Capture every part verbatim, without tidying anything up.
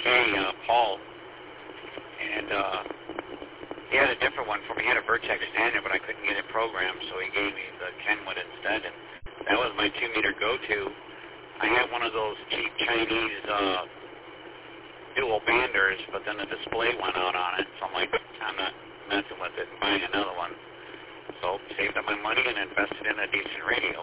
Hey, uh, Paul, and uh, he had a different one for me. He had a Vertex Standard, but I couldn't get it programmed, so he gave me the Kenwood instead, and that was my two-meter go-to. I had one of those cheap Chinese uh, dual banders, but then the display went out on it, so I'm like, I'm not messing with it and buying another one. So saved up my money and invested in a decent radio.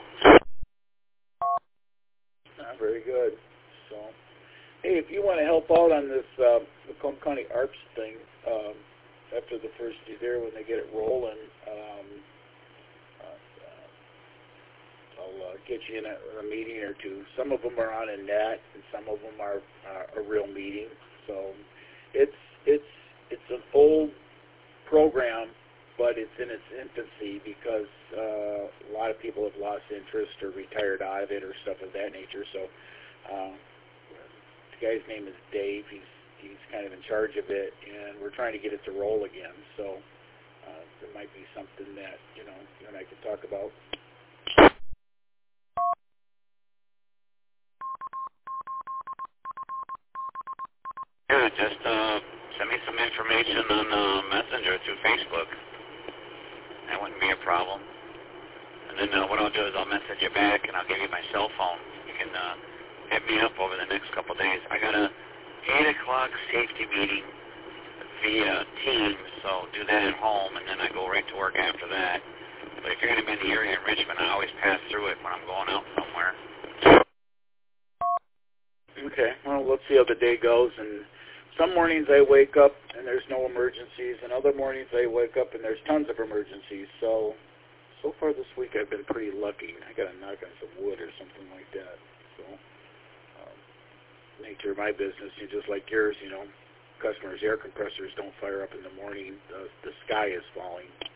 Ah, very good. So, hey, if you want to help out on this uh, Macomb County A R P S thing, um, after the first year there, when they get it rolling, um, uh, uh, I'll uh, get you in a, a meeting or two. Some of them are on a net, and some of them are uh, a real meeting. So, it's it's it's an old program, but it's in its infancy because uh, a lot of people have lost interest or retired out of it or stuff of that nature. So uh, the guy's name is Dave. He's he's kind of in charge of it, and we're trying to get it to roll again. So uh, there might be something that, you know, you and I could talk about. Yeah, just uh, send me some information on uh, Messenger through Facebook. That wouldn't be a problem. And then uh, what I'll do is I'll message you back, and I'll give you my cell phone. You can uh, hit me up over the next couple of days. I got a eight o'clock safety meeting via Teams, so do that at home, and then I go right to work after that. But if you're going to be in the area in Richmond, I always pass through it when I'm going out somewhere. Okay, well, let's see how the day goes. And some mornings I wake up and there's no emergencies, and other mornings I wake up and there's tons of emergencies. So, so far this week I've been pretty lucky. I got to knock on some wood or something like that. So, um, nature of my business, you just like yours, you know, customers' air compressors don't fire up in the morning. The, the sky is falling.